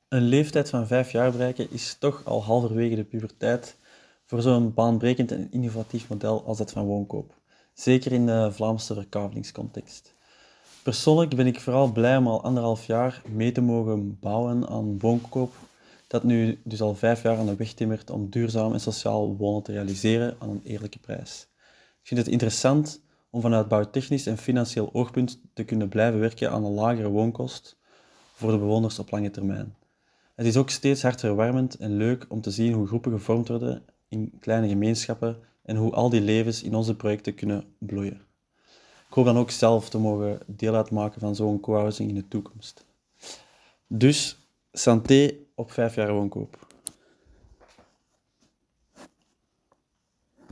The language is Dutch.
Een leeftijd van 5 jaar bereiken is toch al halverwege de puberteit voor zo'n baanbrekend en innovatief model als dat van woonkoop. Zeker in de Vlaamse verkavelingscontext. Persoonlijk ben ik vooral blij om al 1,5 jaar mee te mogen bouwen aan woonkoop, dat nu dus al 5 jaar aan de weg timmert om duurzaam en sociaal wonen te realiseren aan een eerlijke prijs. Ik vind het interessant om vanuit bouwtechnisch en financieel oogpunt te kunnen blijven werken aan een lagere woonkost voor de bewoners op lange termijn. Het is ook steeds hartverwarmend en leuk om te zien hoe groepen gevormd worden in kleine gemeenschappen en hoe al die levens in onze projecten kunnen bloeien. Ik hoop dan ook zelf te mogen deel uitmaken van zo'n co-housing in de toekomst. Dus, santé op 5 jaar woonkoop.